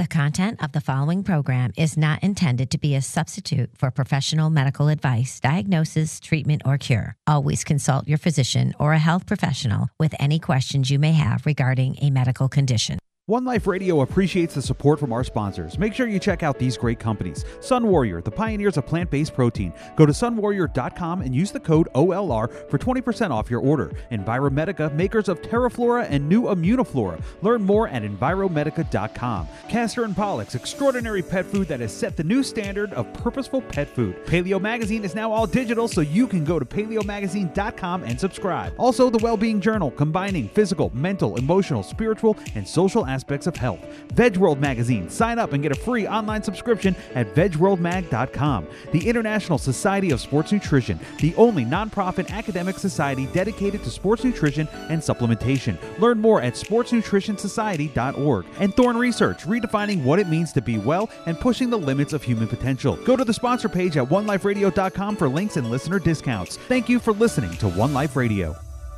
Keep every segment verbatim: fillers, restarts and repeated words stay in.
The content of the following program is not intended to be a substitute for professional medical advice, diagnosis, treatment, or cure. Always consult your physician or a health professional with any questions you may have regarding a medical condition. One Life Radio appreciates the support from our sponsors. Make sure you check out these great companies. Sun Warrior, the pioneers of plant-based protein. Go to sun warrior dot com and use the code O L R for twenty percent off your order. Enviromedica, makers of TerraFlora and new Immunoflora. Learn more at enviromedica dot com. Castor and Pollux, extraordinary pet food that has set the new standard of purposeful pet food. Paleo Magazine is now all digital, so you can go to paleo magazine dot com and subscribe. Also, the Wellbeing Journal, combining physical, mental, emotional, spiritual, and social aspects of health. Veg World Magazine. Sign up and get a free online subscription at veg world mag dot com. The International Society of Sports Nutrition, the only nonprofit academic society dedicated to sports nutrition and supplementation. Learn more at sports nutrition society dot org. And Thorne Research, redefining what it means to be well and pushing the limits of human potential. Go to the sponsor page at one life radio dot com for links and listener discounts. Thank you for listening to One Life Radio.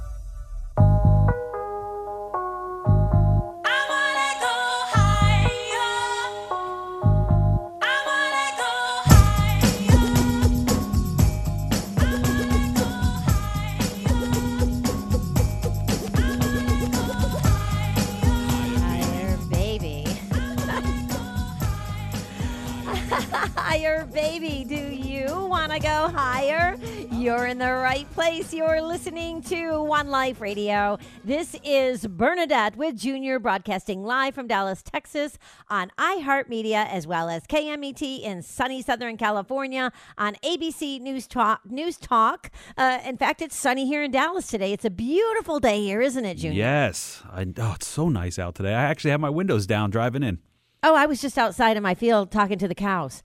Higher, baby. Do you want to go higher? You're in the right place. You're listening to One Life Radio. This is Bernadette with Junior, broadcasting live from Dallas, Texas on iHeartMedia, as well as K M E T in sunny Southern California on A B C News Talk. News Talk. Uh, in fact, it's sunny here in Dallas today. It's a beautiful day here, isn't it, Junior? Yes. I, oh, it's so nice out today. I actually have my windows down driving in. Oh, I was just outside in my field talking to the cows.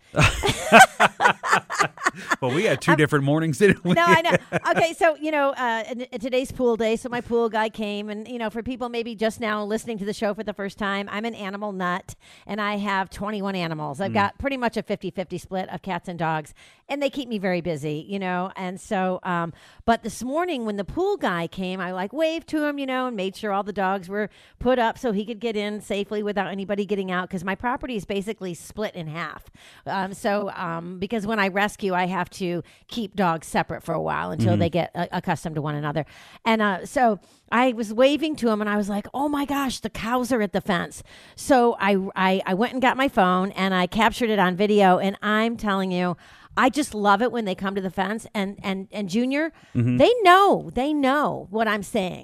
Well, we had two different mornings, didn't we? No, I know. Okay, so, you know, uh, today's pool day, so my pool guy came. And, you know, for people maybe just now listening to the show for the first time, I'm an animal nut, and I have twenty-one animals. I've mm. got pretty much a fifty-fifty split of cats and dogs, and they keep me very busy, you know. And so, um, but this morning when the pool guy came, I, like, waved to him, you know, and made sure all the dogs were put up so he could get in safely without anybody getting out, because my property is basically split in half. Um, so, um, because when I rescue, I have to keep dogs separate for a while until mm-hmm. they get uh, accustomed to one another. And uh, so I was waving to him, and I was like, oh my gosh, the cows are at the fence. So I, I, I went and got my phone, and I captured it on video, and I'm telling you, I just love it when they come to the fence. And, and, and Junior, mm-hmm. they know, they know what I'm saying.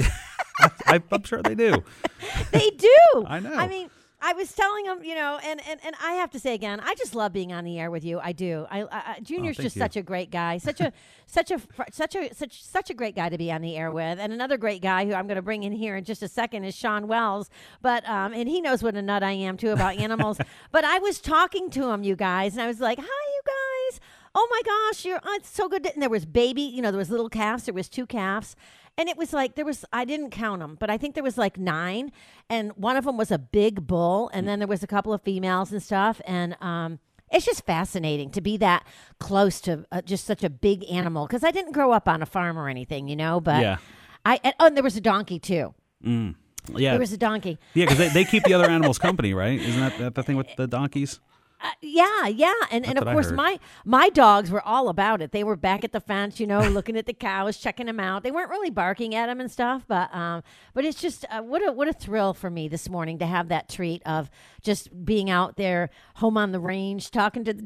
I, I'm sure they do. They do. I know. I mean, I was telling him, you know, and, and, and I have to say again, I just love being on the air with you. I do. I, I Junior's oh, just you. such a great guy, such a such a such a such such a great guy to be on the air with. And another great guy who I'm going to bring in here in just a second is Sean Wells. But um, and he knows what a nut I am too about animals. But I was talking to him, you guys, and I was like, "Hi, you guys! Oh my gosh, you're oh, it's so good." To, and there was baby, you know, there was little calves. There was two calves. And it was like, there was, I didn't count them, but I think there was like nine. And one of them was a big bull. And then there was a couple of females and stuff. And um, it's just fascinating to be that close to uh, just such a big animal. Because I didn't grow up on a farm or anything, you know. But yeah. I, and, oh, and there was a donkey too. Mm. Yeah. There was a donkey. Yeah, because they, they keep the other animals company, right? Isn't that, that the thing with the donkeys? Uh, yeah, yeah, and That's and of course my my dogs were all about it. They were back at the fence, you know, looking at the cows, checking them out. They weren't really barking at them and stuff, but um, but it's just uh, what a what a thrill for me this morning to have that treat of just being out there, home on the range, talking to the,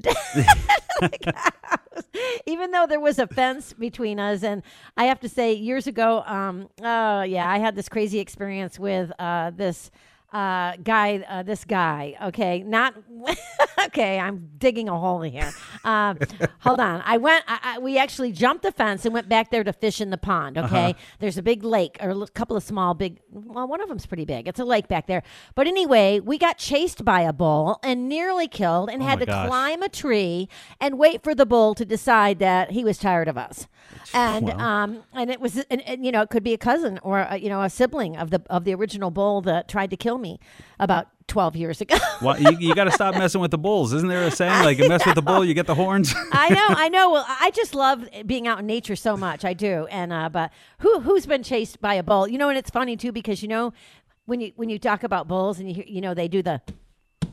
the cows. Even though there was a fence between us, and I have to say, years ago, um, oh yeah, I had this crazy experience with uh, this. Uh, guy, uh, this guy, okay, not, okay, I'm digging a hole here. Uh, hold on. I went, I, I, we actually jumped the fence and went back there to fish in the pond, okay? Uh-huh. There's a big lake, or a couple of small, big, well, one of them's pretty big. It's a lake back there. But anyway, we got chased by a bull and nearly killed and oh had to gosh. climb a tree and wait for the bull to decide that he was tired of us. And, well. um, and it was, and, and, you know, it could be a cousin or, a, you know, a sibling of the, of the original bull that tried to kill me. me about twelve years ago. Well, you, you got to stop messing with the bulls. Isn't there a saying, like, you mess with the bull, you get the horns? I know, I know. Well, I just love being out in nature so much. I do. And, uh, but who, who's been chased by a bull? You know, and it's funny too, because, you know, when you, when you talk about bulls and you, you know, they do the,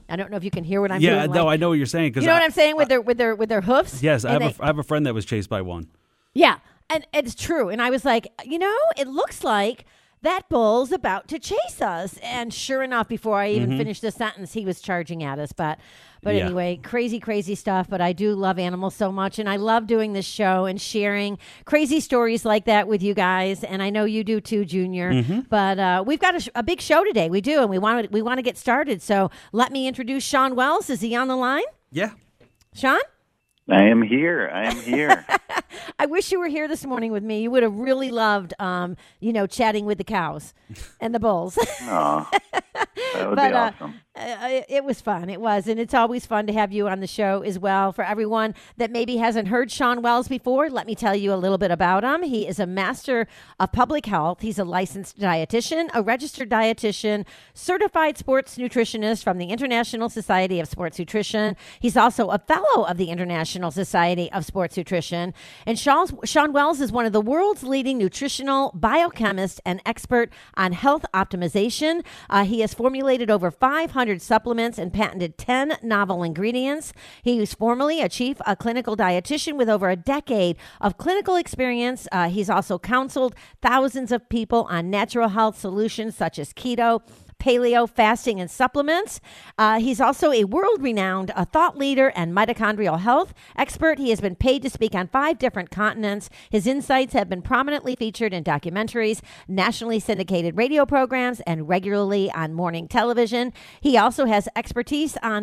I don't know if you can hear what I'm yeah, doing. no, like, I know what you're saying. You know I, what I'm saying with their with their with their hoofs? Yes, I have, they, a, I have a friend that was chased by one. Yeah, and it's true. And I was like, you know, it looks like that bull's about to chase us. And sure enough, before I even mm-hmm. finished the sentence, he was charging at us. But but yeah. anyway, crazy, crazy stuff. But I do love animals so much. And I love doing this show and sharing crazy stories like that with you guys. And I know you do too, Junior. Mm-hmm. But uh, we've got a, sh- a big show today. We do. And we want to we want to get started. So let me introduce Shawn Wells. Is he on the line? Yeah. Shawn? I am here. I am here. I wish you were here this morning with me. You would have really loved, um, you know, chatting with the cows and the bulls. Oh, that would but, be awesome. Uh, uh, it was fun. It was. And it's always fun to have you on the show as well. For everyone that maybe hasn't heard Shawn Wells before, let me tell you a little bit about him. He is a master of public health. He's a licensed dietitian, a registered dietitian, certified sports nutritionist from the International Society of Sports Nutrition. He's also a fellow of the International Society of Sports Nutrition. And Shawn, Shawn Wells is one of the world's leading nutritional biochemists and expert on health optimization. Uh, he has formulated over five hundred supplements and patented ten novel ingredients. He was formerly a chief a clinical dietitian with over a decade of clinical experience. Uh, he's also counseled thousands of people on natural health solutions such as keto, paleo, fasting, and supplements. Uh, he's also a world-renowned uh, thought leader and mitochondrial health expert. He has been paid to speak on five different continents. His insights have been prominently featured in documentaries, nationally syndicated radio programs, and regularly on morning television. He also has expertise on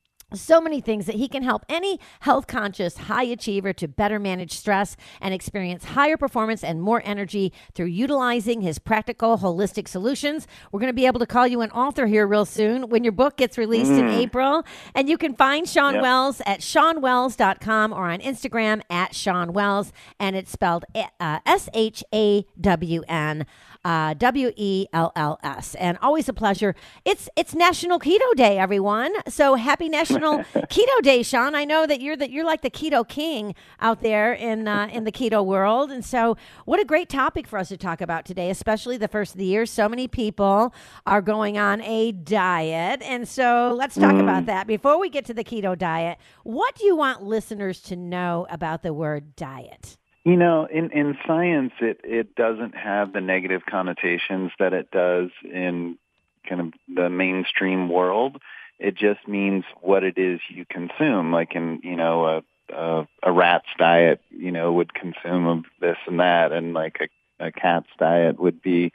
so many things that he can help any health conscious high achiever to better manage stress and experience higher performance and more energy through utilizing his practical holistic solutions. We're going to be able to call you an author here real soon when your book gets released mm. in April. And you can find Shawn yep. Wells at shawn wells dot com or on Instagram at Shawn Wells. And it's spelled uh, S H A W N. Uh, W E L L S. And always a pleasure. It's it's National Keto Day, everyone. So happy National Keto Day, Shawn. I know that you're that you're like the keto king out there in uh, in the keto world. And so what a great topic for us to talk about today, especially the first of the year. So many people are going on a diet. And so let's talk mm. about that. Before we get to the keto diet, what do you want listeners to know about the word diet? You know, in, in science, it, it doesn't have the negative connotations that it does in kind of the mainstream world. It just means what it is you consume. Like in, you know, a, a, a rat's diet, you know, would consume this and that, and like a, a cat's diet would be,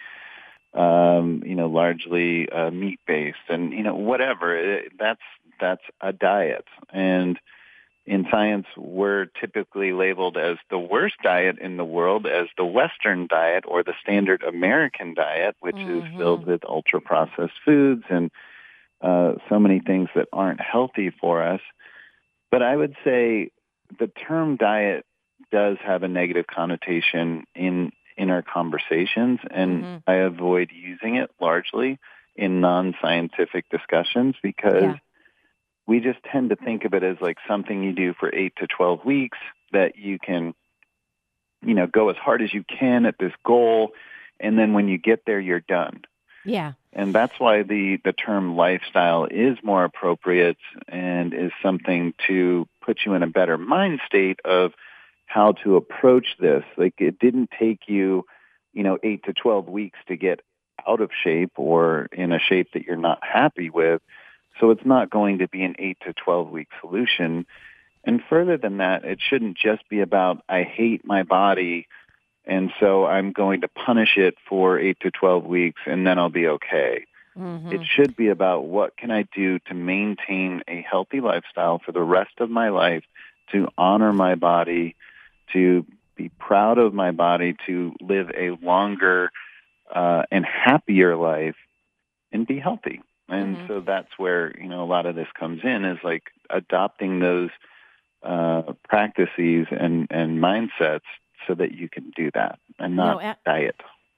um, you know, largely uh, meat-based, and, you know, whatever. It, that's that's a diet. And in science, we're typically labeled as the worst diet in the world as the Western diet or the standard American diet, which mm-hmm. is filled with ultra-processed foods and uh, so many things that aren't healthy for us. But I would say the term diet does have a negative connotation in, in our conversations, and mm-hmm. I avoid using it largely in non-scientific discussions because yeah. we just tend to think of it as like something you do for eight to twelve weeks that you can, you know, go as hard as you can at this goal. And then when you get there, you're done. Yeah. And that's why the, the term lifestyle is more appropriate and is something to put you in a better mind state of how to approach this. Like it didn't take you, you know, eight to twelve weeks to get out of shape or in a shape that you're not happy with. So it's not going to be an eight to twelve week solution. And further than that, it shouldn't just be about, I hate my body, and so I'm going to punish it for eight to twelve weeks, and then I'll be okay. Mm-hmm. It should be about what can I do to maintain a healthy lifestyle for the rest of my life, to honor my body, to be proud of my body, to live a longer uh, and happier life, and be healthy. And mm-hmm. so that's where, you know, a lot of this comes in, is like adopting those uh, practices and, and mindsets so that you can do that and not no, a- diet.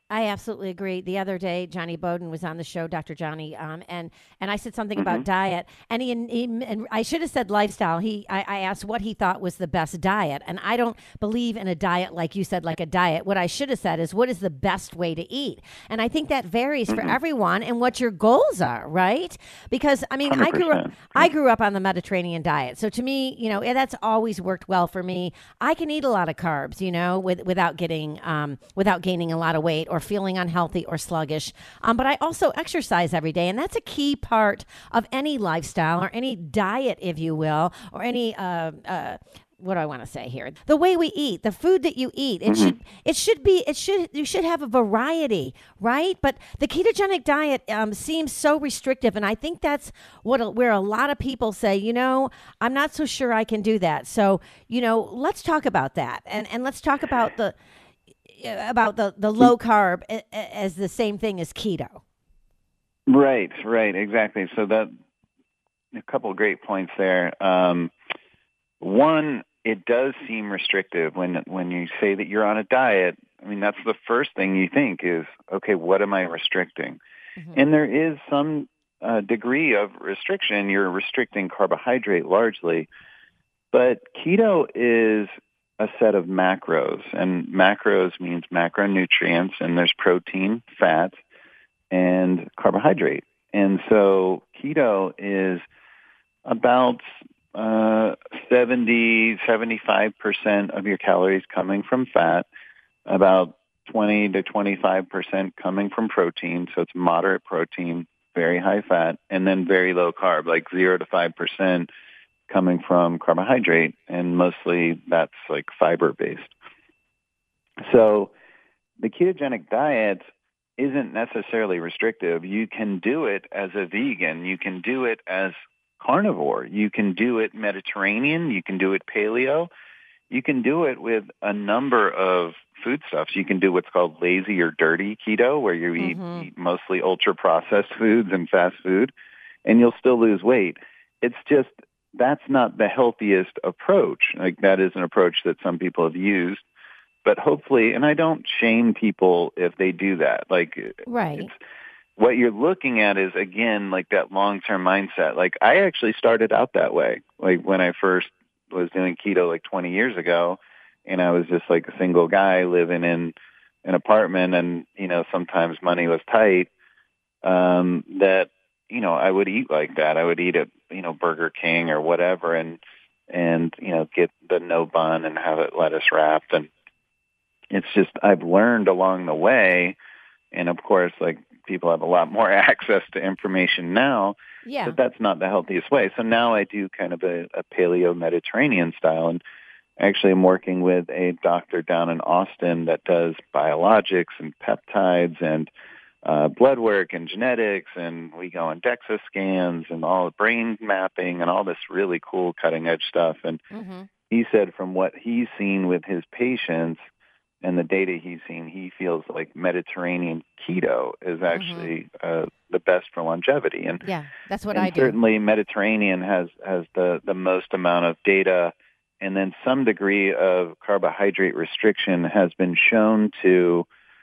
I absolutely agree. The other day, Johnny Bowden was on the show, Doctor Johnny, um, and and I said something Mm-hmm. about diet, and he, he and I should have said lifestyle. He, I, I asked what he thought was the best diet, and I don't believe in a diet like you said, like a diet. What I should have said is, what is the best way to eat? And I think that varies Mm-hmm. for everyone and what your goals are, right? Because I mean, I grew up, one hundred percent. I grew up on the Mediterranean diet, so to me, you know, that's always worked well for me. I can eat a lot of carbs, you know, with, without getting, um, without gaining a lot of weight or feeling unhealthy or sluggish. Um, but I also exercise every day, and that's a key part of any lifestyle or any diet, if you will, or any uh, uh, what do I want to say here? The way we eat, the food that you eat, it mm-hmm. should it should be it should you should have a variety, right? But the ketogenic diet um, seems so restrictive, and I think that's what where a lot of people say, you know, I'm not so sure I can do that. So, you know, let's talk about that, and and let's talk about the about the, the low carb as the same thing as keto. Right, right, exactly. So that a couple of great points there. Um, one, it does seem restrictive when when you say that you're on a diet. I mean, that's the first thing you think is, okay, what am I restricting? Mm-hmm. And there is some uh, degree of restriction. You're restricting carbohydrate largely, but keto is a set of macros, and macros means macronutrients, and there's protein, fat, and carbohydrate. And so keto is about uh, seventy, seventy-five percent of your calories coming from fat, about twenty to twenty-five percent coming from protein, so it's moderate protein, very high fat, and then very low carb, like zero to five percent coming from carbohydrate, and mostly that's like fiber-based. So the ketogenic diet isn't necessarily restrictive. You can do it as a vegan. You can do it as carnivore. You can do it Mediterranean. You can do it paleo. You can do it with a number of foodstuffs. You can do what's called lazy or dirty keto, where you eat, mm-hmm. eat mostly ultra-processed foods and fast food, and you'll still lose weight. It's just that's not the healthiest approach. Like, that is an approach that some people have used, but hopefully, and I don't shame people if they do that. Like, right. It's, what you're looking at is, again, like that long-term mindset. Like, I actually started out that way. Like, when I first was doing keto like twenty years ago, and I was just like a single guy living in an apartment, and, you know, sometimes money was tight, um, that, you know, I would eat like that. I would eat at, you know, Burger King or whatever, and, and, you know, get the no bun and have it lettuce wrapped. And it's just, I've learned along the way. And of course, like, people have a lot more access to information now, yeah. but that's not the healthiest way. So now I do kind of a, a paleo Mediterranean style. And actually I'm working with a doctor down in Austin that does biologics and peptides and Uh, blood work and genetics, and we go on DEXA scans and all the brain mapping and all this really cool cutting edge stuff. And mm-hmm. he said from what he's seen with his patients and the data he's seen, he feels like Mediterranean keto is actually mm-hmm. uh, the best for longevity. And yeah, that's what and I do. Certainly Mediterranean has, has the, the most amount of data, and then some degree of carbohydrate restriction has been shown to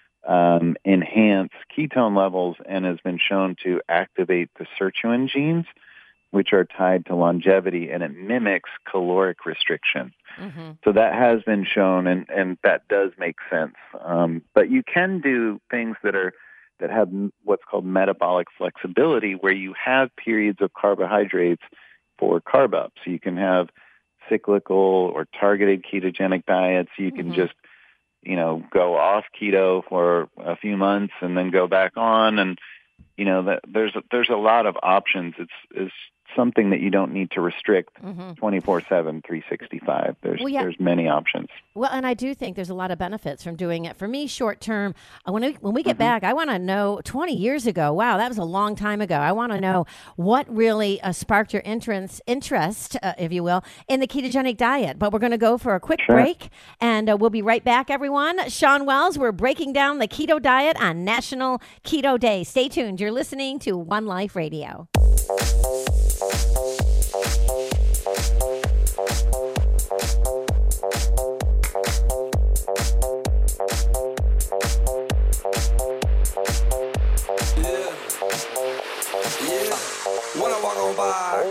Um, enhance ketone levels and has been shown to activate the sirtuin genes, which are tied to longevity, and it mimics caloric restriction. Mm-hmm. So that has been shown, and, and that does make sense. Um, but you can do things that are that have what's called metabolic flexibility, where you have periods of carbohydrates for carb up. So you can have cyclical or targeted ketogenic diets. You can mm-hmm. just you know, go off keto for a few months and then go back on. And, you know, that there's, a, there's a lot of options. It's, it's something that you don't need to restrict mm-hmm. twenty-four seven, three sixty-five. There's, well, yeah. there's many options. Well, and I do think there's a lot of benefits from doing it. For me, short term, when we, when we get mm-hmm. back, I want to know twenty years ago, wow, that was a long time ago. I want to know what really uh, sparked your interest, interest uh, if you will, in the ketogenic diet. But we're going to go for a quick sure. break, and uh, we'll be right back, everyone. Shawn Wells, we're breaking down the keto diet on National Keto Day. Stay tuned. You're listening to One Life Radio.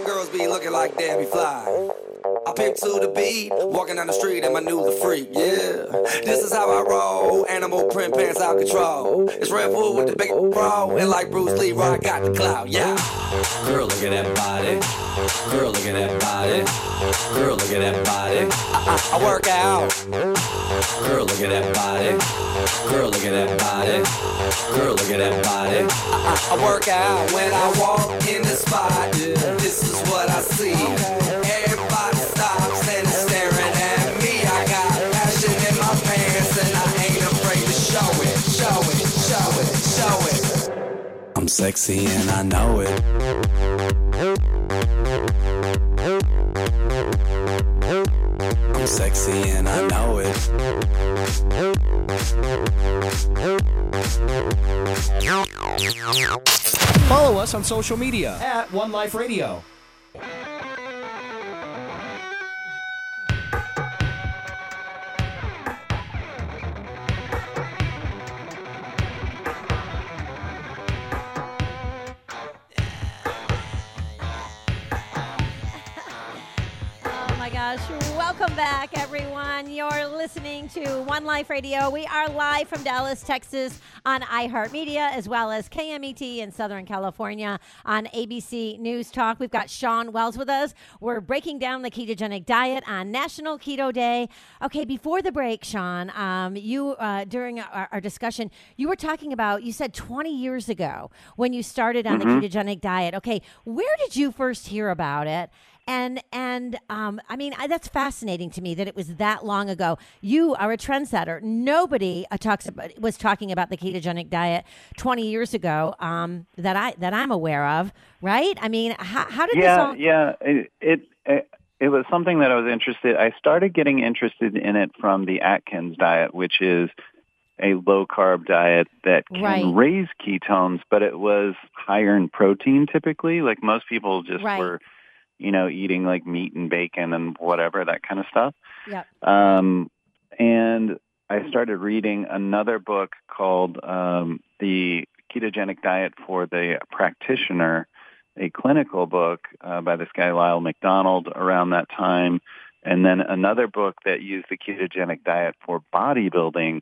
Them girls be looking like Debbie Fly. I pick to the beat, walking down the street and my new the freak, yeah. This is how I roll, animal print pants out control. It's Red Bull with the big bro, and like Bruce Lee, I got the clout, yeah. Girl, look at that body. Girl, look at that body. Girl, look at that body. I, I, I work out. Girl, look at that body. Girl, look at that body. Girl, look at that body. I, I, I work out when I walk in the spot. This is what I see. Everybody stops and is staring at me. I got passion in my pants and I ain't afraid to show it, show it, show it, show it. I'm sexy and I know it. I'm sexy and I know it. Follow us on social media at One Life Radio. Welcome back, everyone. You're listening to One Life Radio. We are live from Dallas, Texas on iHeartMedia, as well as K M E T in Southern California on A B C News Talk. We've got Shawn Wells with us. We're breaking down the ketogenic diet on National Keto Day. Okay, before the break, Shawn, um, you uh, during our, our discussion, you were talking about, you said twenty years ago when you started on mm-hmm. the ketogenic diet. Okay, where did you first hear about it? And, and um, I mean, I, that's fascinating to me that it was that long ago. You are a trendsetter. Nobody uh, talks about, was talking about the ketogenic diet twenty years ago um, that, I, that I'm aware of, right? I mean, how, how did yeah, this all... Yeah, it, it, it, it was something that I was interested, I started getting interested in it from the Atkins diet, which is a low-carb diet that can right. raise ketones, but it was higher in protein typically. Like most people just right. were... you know, eating like meat and bacon and whatever, that kind of stuff. Yep. Um, and I started reading another book called um, The Ketogenic Diet for the Practitioner, a clinical book uh, by this guy, Lyle McDonald, around that time. And then another book that used the ketogenic diet for bodybuilding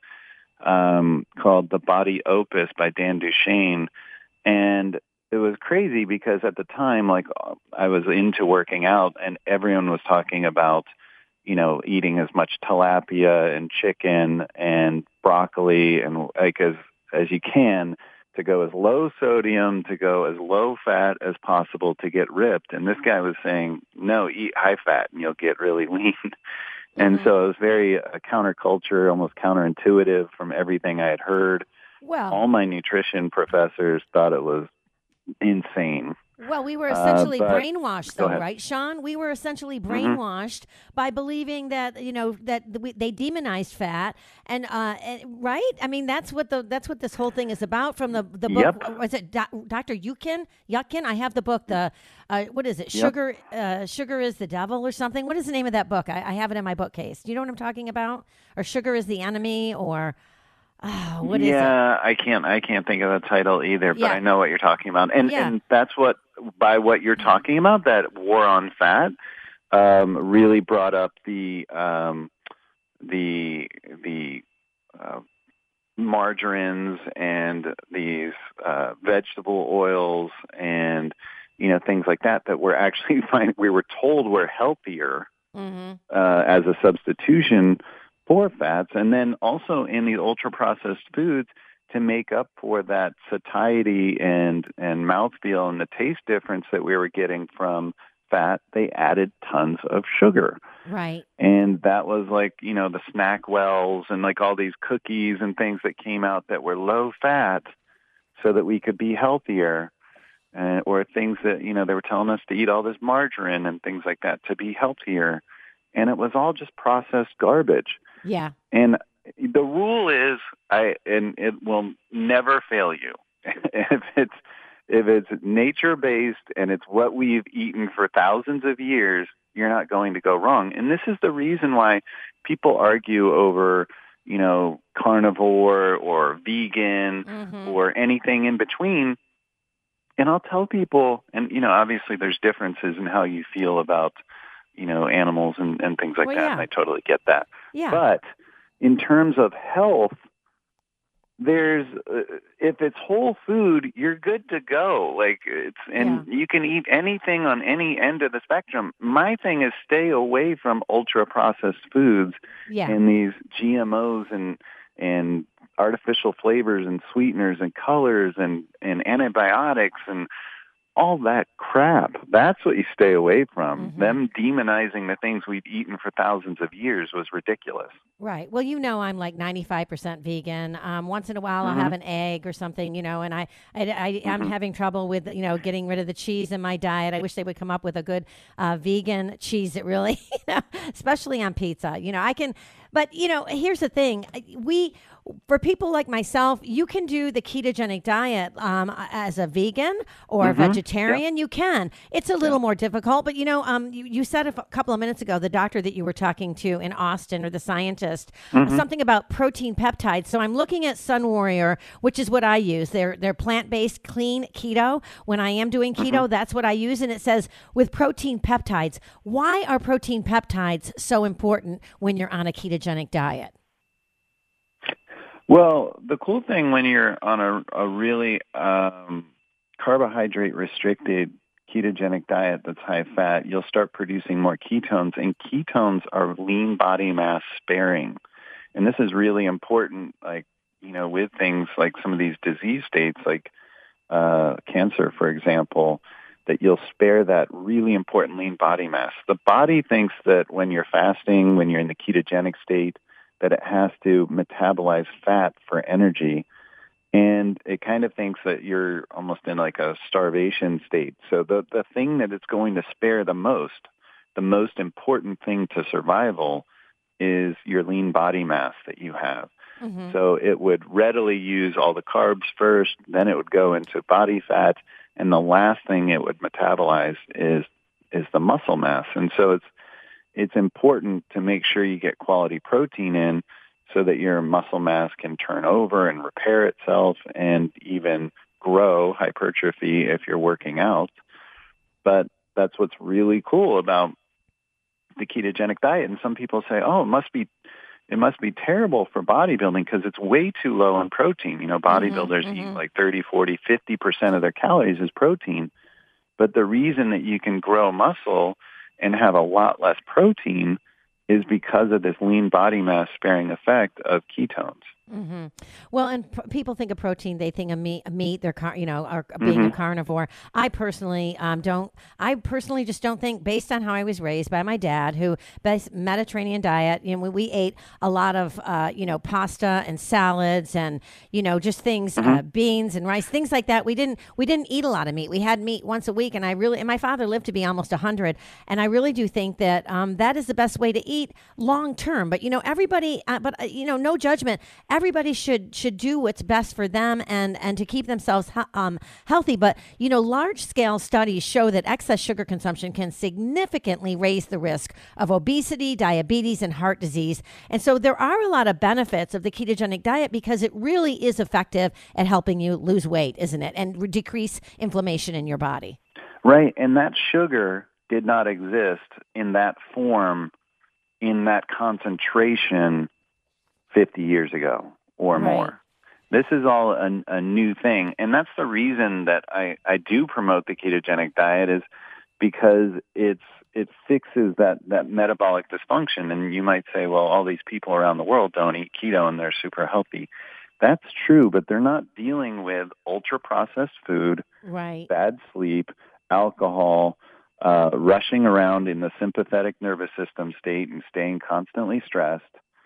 um, called The Body Opus by Dan Duchaine. And it was crazy because at the time, like, I was into working out and everyone was talking about, you know, eating as much tilapia and chicken and broccoli and like as, as you can to go as low sodium, to go as low fat as possible to get ripped. And this guy was saying, no, eat high fat and you'll get really lean. And mm-hmm. so it was very uh, counterculture, almost counterintuitive from everything I had heard. Well, all my nutrition professors thought it was insane. Well, we were essentially uh, but, brainwashed, though, right, Shawn? We were essentially brainwashed mm-hmm. by believing that, you know, that we, they demonized fat, and, uh, and right? I mean, that's what the that's what this whole thing is about. From the the book, yep. was it Do- Doctor Yutkin? Yutkin? I have the book. The uh, what is it? Sugar, yep. uh, Sugar is the Devil, or something. What is the name of that book? I, I have it in my bookcase. Do you know what I'm talking about? Or Sugar is the Enemy, or Oh, what is yeah, it? I can't. I can't think of the title either, but yeah. I know what you're talking about, and yeah. and that's what by what you're talking about. That war on fat um, really brought up the um, the the uh, margarines and these uh, vegetable oils and you know things like that that were actually fine. We were told were healthier mm-hmm. uh, as a substitution for fats, and then also in the ultra-processed foods to make up for that satiety and, and mouthfeel and the taste difference that we were getting from fat, they added tons of sugar. Right. And that was like, you know, the snack wells and like all these cookies and things that came out that were low fat so that we could be healthier. Uh, or things that, you know, they were telling us to eat all this margarine and things like that to be healthier. And it was all just processed garbage. Yeah. And the rule is, I and it will never fail you. if it's if it's nature-based and it's what we've eaten for thousands of years, you're not going to go wrong. And this is the reason why people argue over, you know, carnivore or vegan mm-hmm. or anything in between. and I'll tell people, and, you know, obviously there's differences in how you feel about, you know, animals and, and things like well, that, yeah. and I totally get that. Yeah. But in terms of health, there's uh, if it's whole food, you're good to go. Like it's and Yeah. you can eat anything on any end of the spectrum. My thing is stay away from ultra processed foods Yeah. and these G M Os and and artificial flavors and sweeteners and colors and and antibiotics and all that crap. That's what you stay away from. Mm-hmm. Them demonizing the things we've eaten for thousands of years was ridiculous. Right. Well, you know, I'm like ninety-five percent vegan. Um, once in a while, Mm-hmm. I'll have an egg or something, you know, and I, I, I Mm-hmm. I'm having trouble with, you know, getting rid of the cheese in my diet. I wish they would come up with a good uh, vegan cheese that really, you know, especially on pizza. You know, I can, but, you know, here's the thing. We, for people like myself, you can do the ketogenic diet um, as a vegan or Mm-hmm. a vegetarian. You can. It's a little more difficult, but, you know, um, you, you said a f- couple of minutes ago, the doctor that you were talking to in Austin or the scientist, Mm-hmm. something about protein peptides. So I'm looking at Sun Warrior, which is what I use. They're they're plant-based, clean keto. When I am doing keto, Mm-hmm. that's what I use. And it says with protein peptides. Why are protein peptides so important when you're on a ketogenic diet? Well, the cool thing when you're on a, a really um, carbohydrate restricted ketogenic diet that's high fat, you'll start producing more ketones, and ketones are lean body mass sparing. And this is really important, like, you know, with things like some of these disease states, like uh, cancer, for example, that you'll spare that really important lean body mass. The body thinks that when you're fasting, when you're in the ketogenic state, that it has to metabolize fat for energy. And it kind of thinks that you're almost in like a starvation state. So the, the thing that it's going to spare the most, the most important thing to survival is your lean body mass that you have. Mm-hmm. So it would readily use all the carbs first, then it would go into body fat, and the last thing it would metabolize is is the muscle mass. And so it's it's important to make sure you get quality protein in so that your muscle mass can turn over and repair itself and even grow, hypertrophy if you're working out. But that's what's really cool about the ketogenic diet. And some people say, oh, it must be it must be terrible for bodybuilding because it's way too low in protein. You know, bodybuilders mm-hmm. eat like thirty, forty, fifty percent of their calories is protein. But the reason that you can grow muscle and have a lot less protein is because of this lean body mass sparing effect of ketones. Mm-hmm. Well, and pr- people think of protein, they think of meat, meat they're, car- you know, are being Mm-hmm. a carnivore. I personally um, don't, I personally just don't think, based on how I was raised by my dad, who, based Mediterranean diet, you know, we, we ate a lot of, uh, you know, pasta and salads and, you know, just things, Mm-hmm. uh, beans and rice, things like that. We didn't, we didn't eat a lot of meat. We had meat once a week. And I really, and my father lived to be almost a hundred. And I really do think that um, that is the best way to eat long term. But, you know, everybody, uh, but, uh, you know, no judgment. Everybody should should do what's best for them and and to keep themselves um, healthy. But you know, large scale studies show that excess sugar consumption can significantly raise the risk of obesity, diabetes, and heart disease. And so there are a lot of benefits of the ketogenic diet because it really is effective at helping you lose weight, isn't it, and re- decrease inflammation in your body. Right, and that sugar did not exist in that form, in that concentration fifty years ago or Right. more. This is all a, a new thing, and that's the reason that I, I do promote the ketogenic diet is because it's it fixes that, that metabolic dysfunction. And you might say, well, all these people around the world don't eat keto and they're super healthy. That's true, but they're not dealing with ultra-processed food, Right. bad sleep, alcohol, uh, rushing around in the sympathetic nervous system state and staying constantly stressed,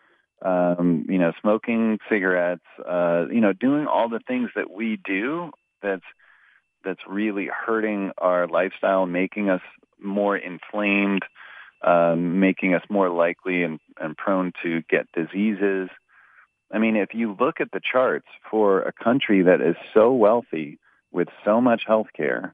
um, you know, smoking cigarettes, uh, you know, doing all the things that we do that's that's really hurting our lifestyle, making us more inflamed, um, making us more likely and, and prone to get diseases. I mean, if you look at the charts for a country that is so wealthy with so much health care,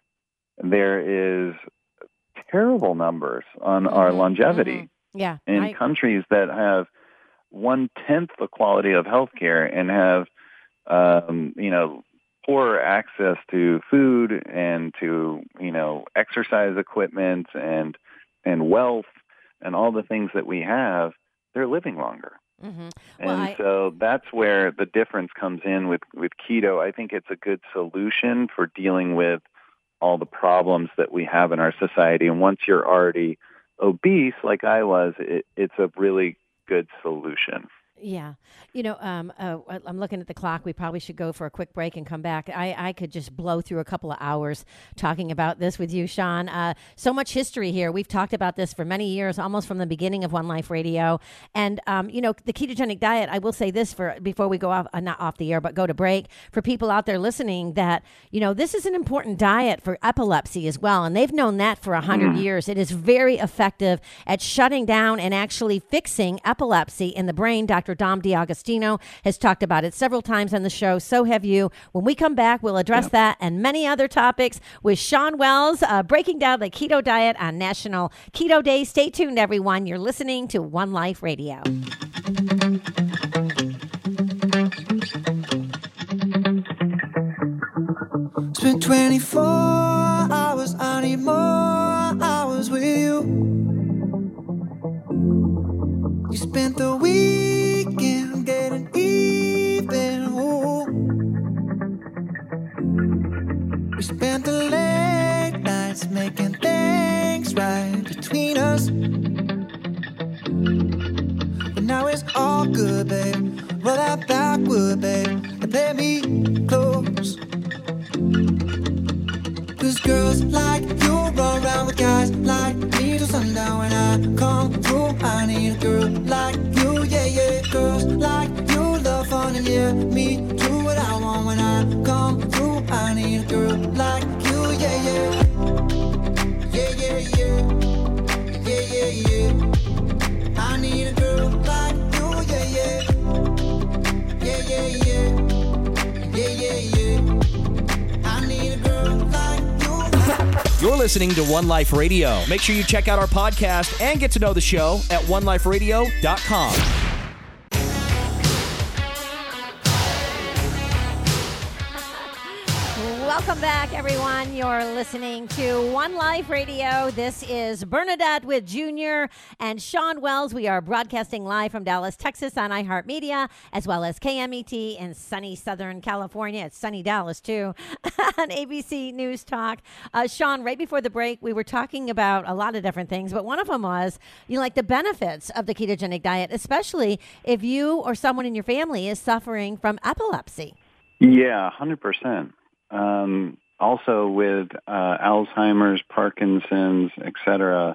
there is terrible numbers on Mm-hmm, our longevity. Mm-hmm. Yeah. In I, countries that have one-tenth the quality of health care and have, um, you know, poorer access to food and to, you know, exercise equipment and and wealth and all the things that we have, they're living longer. Mm-hmm. And well, I, so that's where the difference comes in with, with keto. I think it's a good solution for dealing with all the problems that we have in our society. And once you're already obese, like I was, it, it's a really good solution. Yeah. You know, um, uh, I'm looking at the clock. We probably should go for a quick break and come back. I, I could just blow through a couple of hours talking about this with you, Sean. Uh, so much history here. We've talked about this for many years, almost from the beginning of One Life Radio. And, um, you know, the ketogenic diet, I will say this for before we go off, uh, not off the air, but go to break, for people out there listening that, you know, this is an important diet for epilepsy as well. And they've known that for one hundred mm. years. It is very effective at shutting down and actually fixing epilepsy in the brain. Doctor Dom D'Agostino has talked about it several times on the show. So have you. When we come back, we'll address yep. that and many other topics with Shawn Wells, uh, breaking down the keto diet on National Keto Day. Stay tuned, everyone. You're listening to One Life Radio. Spent twenty-four hours, I need more hours with you. You spent the weekend getting even, ooh. We spent the late nights making things right between us. But now it's all good, babe. Roll that backward, babe, and play me close. Cause girls like you run around with guys like me till sundown. When I come through, I need a girl like you, yeah, yeah. Girls like you love fun and yeah, me do what I want. When I come through, I need a girl like you, yeah, yeah. Yeah, yeah, yeah. Yeah, yeah, yeah. I need a girl like you, yeah, yeah. Yeah, yeah, yeah. Yeah, yeah, yeah. I need a girl like you. You're listening to One Life Radio. Make sure you check out our podcast and get to know the show at one life radio dot com. Welcome back, everyone. You're listening to One Life Radio. This is Bernadette with Junior and Shawn Wells. We are broadcasting live from Dallas, Texas on iHeartMedia, as well as K M E T in sunny Southern California. It's sunny Dallas, too, on A B C News Talk. Uh, Shawn, right before the break, we were talking about a lot of different things, but one of them was, you know, like the benefits of the ketogenic diet, especially if you or someone in your family is suffering from epilepsy. Yeah, one hundred percent. Um, also with uh, Alzheimer's, Parkinson's, et cetera,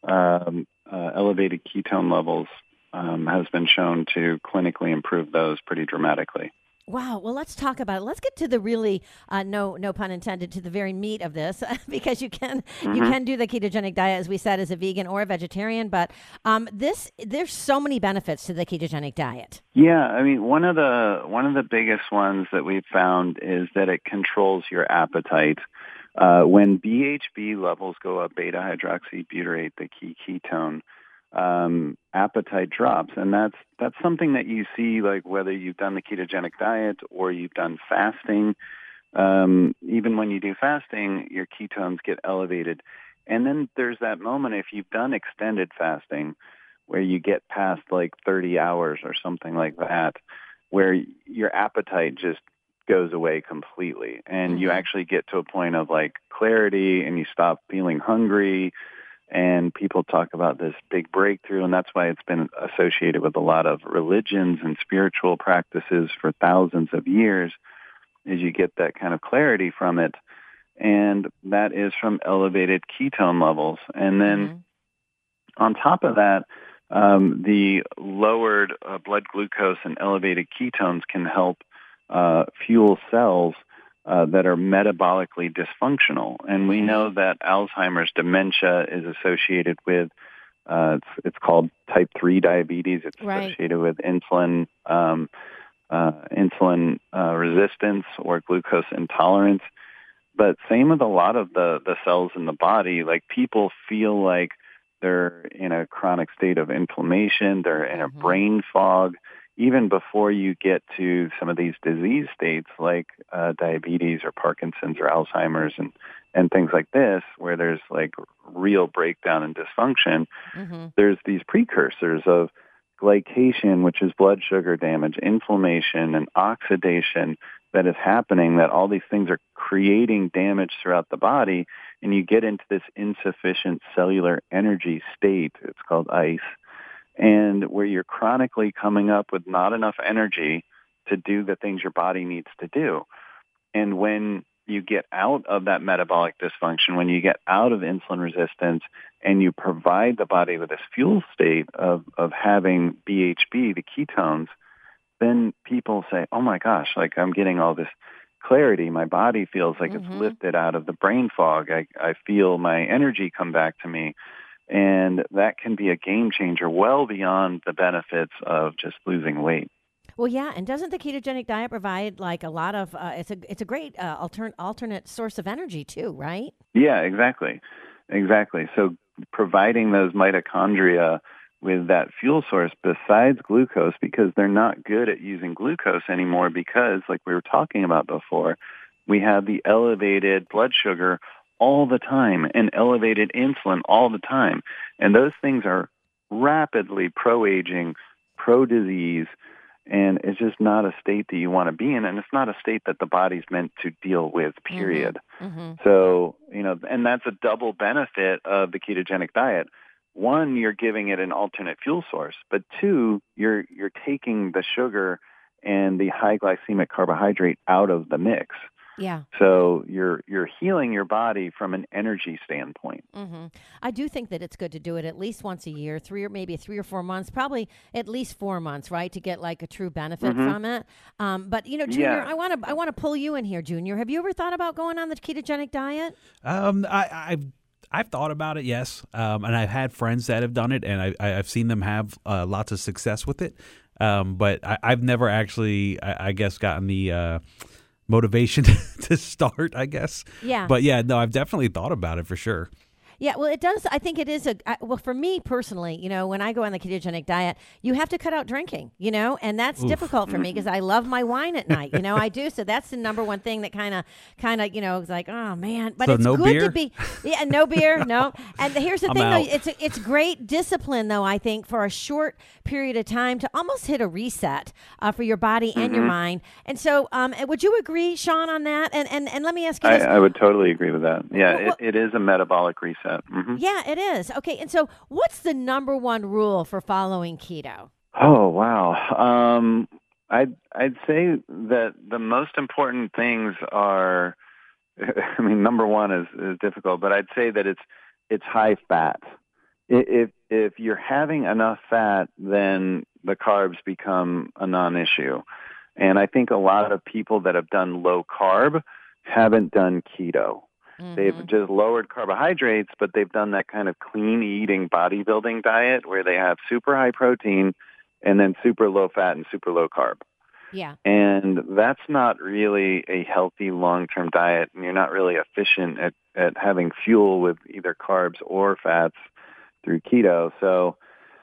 um, uh, elevated ketone levels um, has been shown to clinically improve those pretty dramatically. Wow. Well, let's talk about it. Let's get to the really, uh, no, no pun intended, to the very meat of this, because you can, mm-hmm. you can do the ketogenic diet, as we said, as a vegan or a vegetarian. But um, this, there's so many benefits to the ketogenic diet. Yeah, I mean, one of the one of the biggest ones that we've found is that it controls your appetite. Uh, when B H B levels go up, beta hydroxybutyrate, the key ketone, um, appetite drops. And that's, that's something that you see, like whether you've done the ketogenic diet or you've done fasting. Um, even when you do fasting, your ketones get elevated. And then there's that moment, if you've done extended fasting, where you get past like thirty hours or something like that, where your appetite just goes away completely. And mm-hmm. you actually get to a point of like clarity and you stop feeling hungry. And people talk about this big breakthrough, and that's why it's been associated with a lot of religions and spiritual practices for thousands of years, is you get that kind of clarity from it. And that is from elevated ketone levels. And then mm-hmm. on top of that, um, the lowered uh, blood glucose and elevated ketones can help uh, fuel cells Uh, that are metabolically dysfunctional. And we know that Alzheimer's dementia is associated with, uh, it's, it's called type three diabetes. It's right. associated with insulin, um, uh, insulin uh, resistance or glucose intolerance. But same with a lot of the, the cells in the body. Like people feel like they're in a chronic state of inflammation. They're in a mm-hmm. brain fog. even before you get to some of these disease states like uh, diabetes or Parkinson's or Alzheimer's and, and things like this, where there's like real breakdown and dysfunction, mm-hmm. there's these precursors of glycation, which is blood sugar damage, inflammation, and oxidation that is happening, that all these things are creating damage throughout the body, and you get into this insufficient cellular energy state. It's called ICE. And where you're chronically coming up with not enough energy to do the things your body needs to do. And when you get out of that metabolic dysfunction, when you get out of insulin resistance and you provide the body with this fuel state of, of having B H B, the ketones, then people say, oh my gosh, like I'm getting all this clarity. My body feels like mm-hmm. it's lifted out of the brain fog. I, I feel my energy come back to me. And that can be a game changer well beyond the benefits of just losing weight. Well, yeah, and doesn't the ketogenic diet provide like a lot of? Uh, it's a it's a great uh, altern- alternate source of energy too, right? Yeah, exactly, exactly. So providing those mitochondria with that fuel source besides glucose, because they're not good at using glucose anymore, because like we were talking about before, we have the elevated blood sugar all the time and elevated insulin all the time. And those things are rapidly pro-aging, pro-disease, and it's just not a state that you want to be in, and it's not a state that the body's meant to deal with, period. Mm-hmm. Mm-hmm. So, you know, and that's a double benefit of the ketogenic diet. One, you're giving it an alternate fuel source, but two, you're you're taking the sugar and the high glycemic carbohydrate out of the mix. Yeah. So you're you're healing your body from an energy standpoint. Mm-hmm. I do think that it's good to do it at least once a year, three or maybe three or four months, probably at least four months, right, to get like a true benefit mm-hmm. from it. Um, but you know, Junior, yeah. I want to I want to pull you in here, Junior. Have you ever thought about going on the ketogenic diet? Um, I, I've I've thought about it, yes, um, and I've had friends that have done it, and I, I've seen them have uh, lots of success with it. Um, but I, I've never actually, I, I guess, gotten the uh, motivation to start, I guess. Yeah. But yeah, no, I've definitely thought about it for sure. Yeah, well, it does. I think it is a, I, well, for me personally, you know, when I go on the ketogenic diet, you have to cut out drinking, you know, and that's Oof. difficult for me because I love my wine at night, you know, I do. So that's the number one thing that kind of, kind of, you know, it's like, oh man, but so it's no good beer? to be, yeah, no beer, no. And here's the I'm thing out. though, it's, a, it's great discipline though, I think, for a short period of time to almost hit a reset uh, for your body and mm-hmm. your mind. And so um, would you agree, Sean, on that? And, and, and let me ask you this. I, I would totally agree with that. Yeah, well, well, it, it is a metabolic reset. Mm-hmm. Yeah. It is. Okay. And so what's the number one rule for following keto? Oh, wow. Um, I'd, I'd say that the most important things are, I mean, number one is, is difficult, but I'd say that it's, it's high fat. If, if you're having enough fat, then the carbs become a non-issue. And I think a lot of people that have done low carb haven't done keto. Mm-hmm. They've just lowered carbohydrates, but they've done that kind of clean eating bodybuilding diet where they have super high protein and then super low fat and super low carb. Yeah. And that's not really a healthy long-term diet, and you're not really efficient at, at having fuel with either carbs or fats through keto. So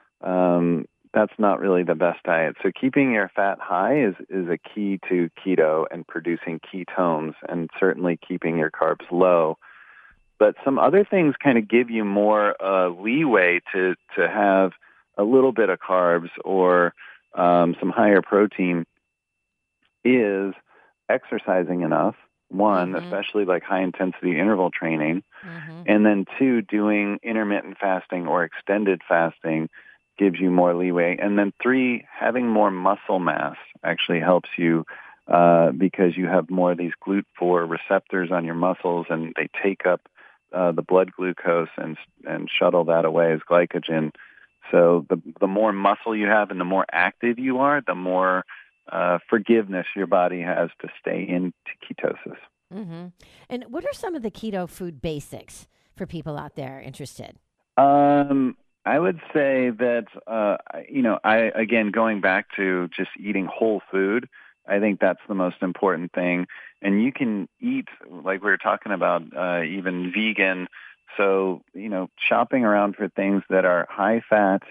um, that's not really the best diet. So keeping your fat high is, is a key to keto and producing ketones, and certainly keeping your carbs low. But some other things kind of give you more uh, leeway to, to have a little bit of carbs or um, some higher protein is exercising enough, one, mm-hmm. especially like high-intensity interval training, mm-hmm. and then two, doing intermittent fasting or extended fasting gives you more leeway. And then three, having more muscle mass actually helps you uh, because you have more of these G L U T four receptors on your muscles, and they take up uh, the blood glucose and and shuttle that away as glycogen. So the the more muscle you have and the more active you are, the more uh, forgiveness your body has to stay into ketosis. Mm-hmm. And what are some of the keto food basics for people out there interested? Um. I would say that, uh, you know, I, again, going back to just eating whole food, I think that's the most important thing. And you can eat, like we were talking about, uh, even vegan. So, you know, shopping around for things that are high fat,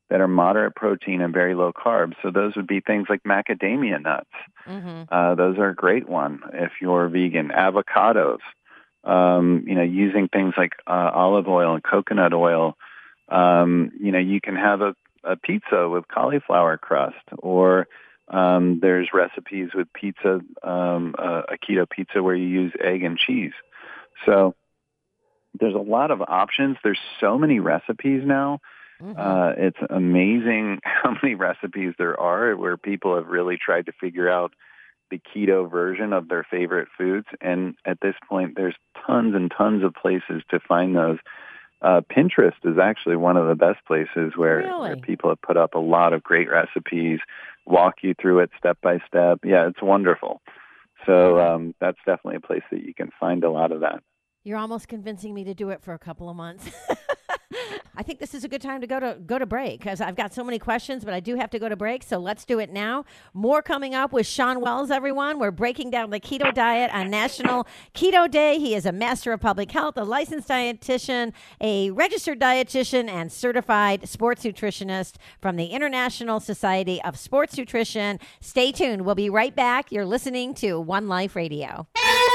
that are moderate protein and very low carb. So those would be things like macadamia nuts. Mm-hmm. Uh, those are a great one if you're vegan. Avocados, um, you know, using things like uh, olive oil and coconut oil. Um, you know, you can have a, a pizza with cauliflower crust, or um, there's recipes with pizza, um, uh, a keto pizza where you use egg and cheese. So there's a lot of options. There's so many recipes now. Mm-hmm. Uh, it's amazing how many recipes there are where people have really tried to figure out the keto version of their favorite foods. And at this point, there's tons and tons of places to find those. Uh, Pinterest is actually one of the best places where, really? where people have put up a lot of great recipes, walk you through it step by step. Yeah, it's wonderful. So um, that's definitely a place that you can find a lot of that. You're almost convincing me to do it for a couple of months. I think this is a good time to go to go to break because I've got so many questions, but I do have to go to break, so let's do it now. More coming up with Shawn Wells, everyone. We're breaking down the keto diet on National Keto Day. He is a master of public health, a licensed dietitian, a registered dietitian, and certified sports nutritionist from the International Society of Sports Nutrition. Stay tuned. We'll be right back. You're listening to One Life Radio.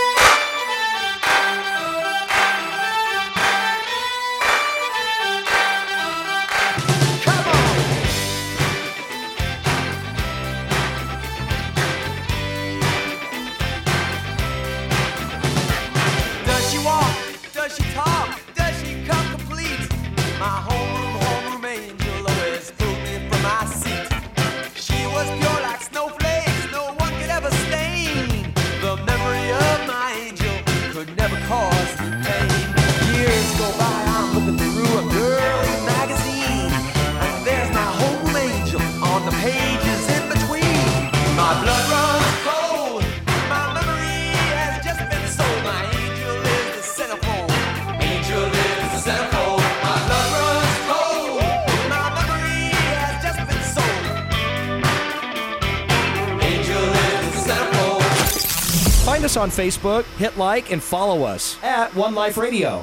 Find us on Facebook, hit like, and follow us at One Life Radio.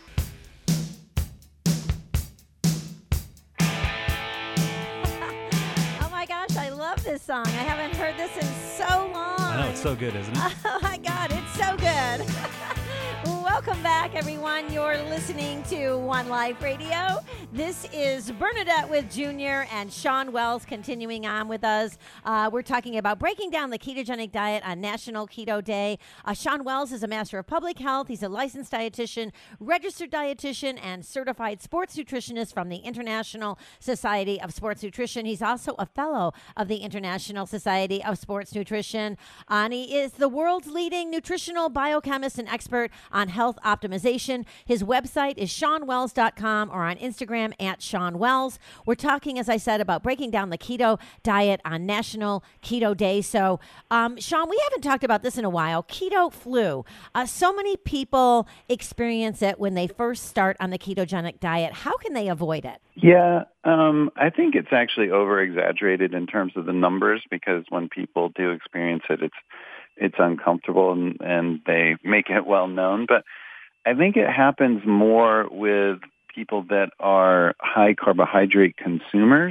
Oh my gosh, I love this song. I haven't heard this in so long. I know, it's so good, isn't it? Oh my God, it's so good. Welcome back, everyone. You're listening to One Life Radio. This is Bernadette with Junior and Shawn Wells continuing on with us. Uh, we're talking about breaking down the ketogenic diet on National Keto Day. Uh, Shawn Wells is a master of public health. He's a licensed dietitian, registered dietitian, and certified sports nutritionist from the International Society of Sports Nutrition. He's also a fellow of the International Society of Sports Nutrition. Uh, and he is the world's leading nutritional biochemist and expert on health optimization. His website is shawn wells dot com or on Instagram at Shawn Wells. We're talking, as I said, about breaking down the keto diet on National Keto Day. So, um, Shawn, we haven't talked about this in a while. Keto flu. Uh, so many people experience it when they first start on the ketogenic diet. How can they avoid it? Yeah, um, I think it's actually over-exaggerated in terms of the numbers because when people do experience it, it's it's uncomfortable and, and they make it well known. But I think it happens more with people that are high carbohydrate consumers,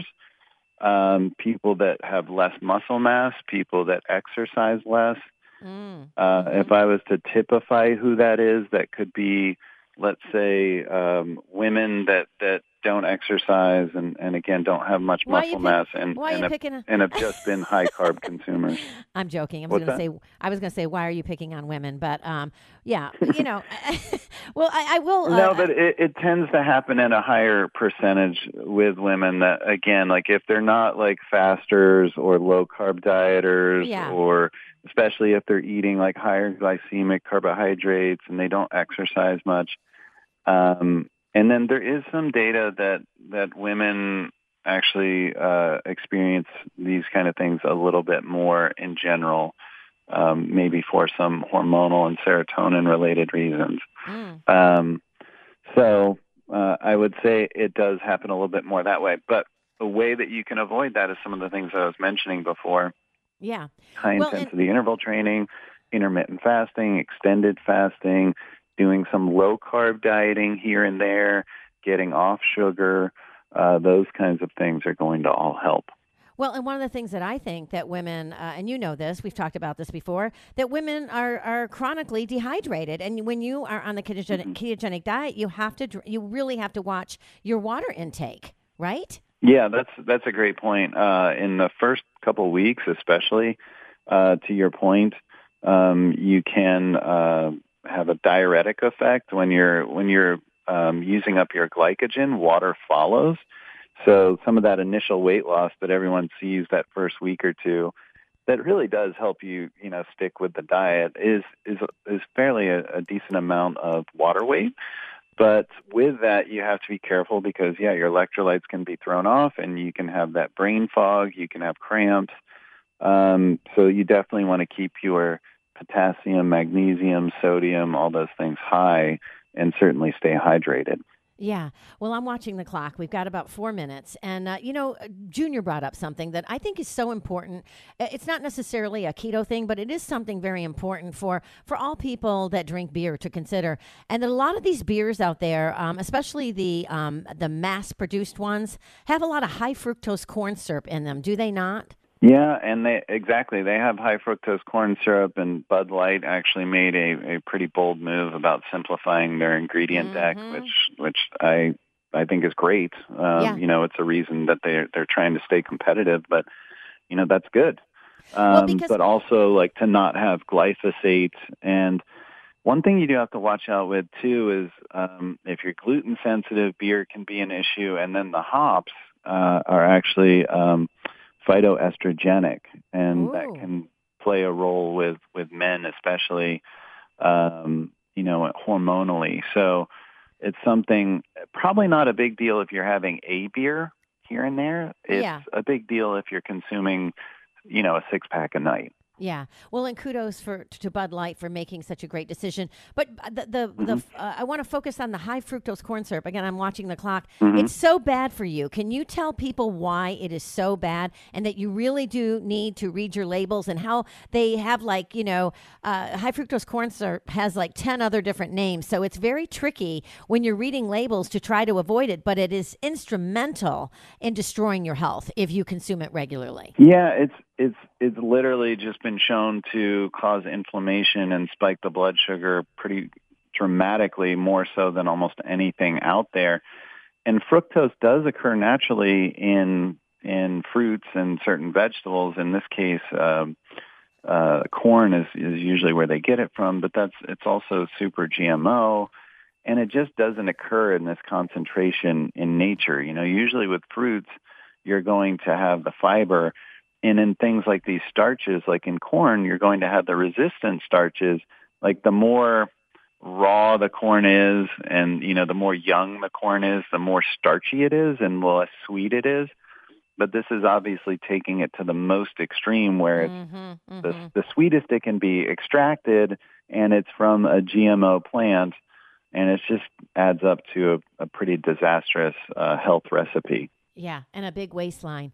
um, people that have less muscle mass, people that exercise less. Mm. Uh, if I was to typify who that is, that could be, let's say, um, women that, that don't exercise and, and again, don't have much why muscle pick, mass and, why and, are you have, picking a... and have just been high carb consumers. I'm joking. I was going to say, I was going to say, why are you picking on women? But um, yeah, you know, well, I, I will. Uh, no, but it, it tends to happen at a higher percentage with women that, again, like if they're not like fasters or low carb dieters yeah. or especially if they're eating like higher glycemic carbohydrates and they don't exercise much. Um, and then there is some data that, that women actually uh, experience these kind of things a little bit more in general, um, maybe for some hormonal and serotonin-related reasons. Mm. Um, so uh, I would say it does happen a little bit more that way. But a way that you can avoid that is some of the things that I was mentioning before. Yeah. High-intensity well, and- interval training, intermittent fasting, extended fasting, doing some low-carb dieting here and there, getting off sugar, uh, those kinds of things are going to all help. Well, and one of the things that I think that women, uh, and you know this, we've talked about this before, that women are, are chronically dehydrated. And when you are on the ketogenic, mm-hmm. ketogenic diet, you have to, you really have to watch your water intake, right? Yeah, that's that's a great point. Uh, in the first couple of weeks, especially, uh, to your point, um, you can uh, have a diuretic effect when you're when you're um, using up your glycogen. Water follows. So some of that initial weight loss that everyone sees that first week or two, that really does help you, you know, stick with the diet is is is fairly a, a decent amount of water weight. But with that, you have to be careful because, yeah, your electrolytes can be thrown off and you can have that brain fog, you can have cramps. Um, so you definitely want to keep your potassium, magnesium, sodium, all those things high and certainly stay hydrated. Yeah. Well, I'm watching the clock. We've got about four minutes. And, uh, you know, Junior brought up something that I think is so important. It's not necessarily a keto thing, but it is something very important for, for all people that drink beer to consider. And a lot of these beers out there, um, especially the um, the mass-produced ones, have a lot of high fructose corn syrup in them. Do they not? Yeah, and they exactly. They have high fructose corn syrup, and Bud Light actually made a, a pretty bold move about simplifying their ingredient mm-hmm. deck, which which I I think is great. Um, yeah. You know, it's a reason that they're they're trying to stay competitive, but you know that's good. Um, well, because- but also like to not have glyphosate. And one thing you do have to watch out with too is um, if you're gluten sensitive, beer can be an issue, and then the hops uh, are actually um, phytoestrogenic, and Ooh. That can play a role with, with men, especially, um, you know, hormonally. So it's something, probably not a big deal if you're having a beer here and there. It's yeah. a big deal if you're consuming, you know, a six pack a night. Yeah. Well, and kudos for to Bud Light for making such a great decision. But the the, mm-hmm. the uh, I want to focus on the high fructose corn syrup. Again, I'm watching the clock. Mm-hmm. It's so bad for you. Can you tell people why it is so bad and that you really do need to read your labels and how they have like, you know, uh, high fructose corn syrup has like ten other different names. So it's very tricky when you're reading labels to try to avoid it, but it is instrumental in destroying your health if you consume it regularly. Yeah, it's It's it's literally just been shown to cause inflammation and spike the blood sugar pretty dramatically, more so than almost anything out there. And fructose does occur naturally in in fruits and certain vegetables. In this case, um, uh, corn is, is usually where they get it from, but that's it's also super G M O, and it just doesn't occur in this concentration in nature. You know, usually with fruits, you're going to have the fiber. And in things like these starches, like in corn, you're going to have the resistant starches. Like the more raw the corn is and, you know, the more young the corn is, the more starchy it is and the less sweet it is. But this is obviously taking it to the most extreme where it's mm-hmm, mm-hmm. The, the sweetest it can be extracted, and it's from a G M O plant. And it just adds up to a, a pretty disastrous uh, health recipe. Yeah, and a big waistline.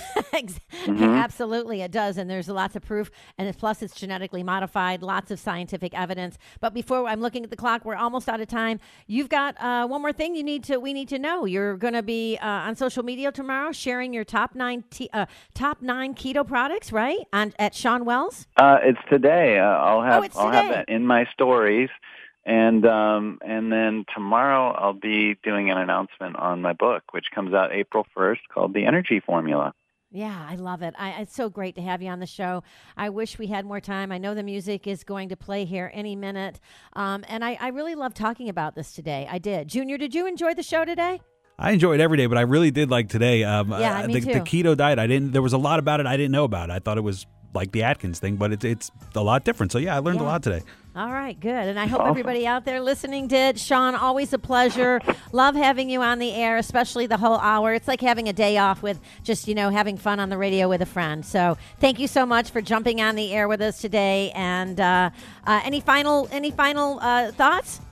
mm-hmm. Absolutely, it does, and there's lots of proof, and plus it's genetically modified, lots of scientific evidence. But before I'm looking at the clock, we're almost out of time. You've got uh, one more thing you need to we need to know. You're going to be uh, on social media tomorrow, sharing your top nine t- uh, top nine keto products, right? On at Shawn Wells. Uh, it's today. Uh, I'll have oh, it's I'll today. have that in my stories. And um, and then tomorrow I'll be doing an announcement on my book, which comes out April first, called The Energy Formula. Yeah, I love it. I, it's so great to have you on the show. I wish we had more time. I know the music is going to play here any minute. Um, and I, I really love talking about this today. I did. Junior, did you enjoy the show today? I enjoy it every day, but I really did like today. Um, yeah, uh, me the, too. the keto diet, I didn't. There was a lot about it I didn't know about. I thought it was like the Atkins thing, but it's it's a lot different. So yeah, I learned yeah. a lot today. All right, good. And I hope everybody out there listening did. Shawn, always a pleasure. Love having you on the air, especially the whole hour. It's like having a day off with just, you know, having fun on the radio with a friend. So thank you so much for jumping on the air with us today. And uh, uh, any final any final uh, thoughts?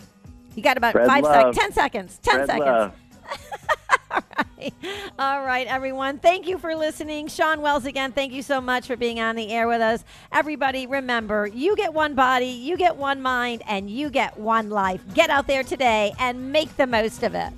You got about Fred five love. seconds. Ten seconds. Ten Fred seconds. Love. All right. All right, everyone. Thank you for listening. Shawn Wells again, thank you so much for being on the air with us. Everybody, remember, you get one body, you get one mind, and you get one life. Get out there today and make the most of it.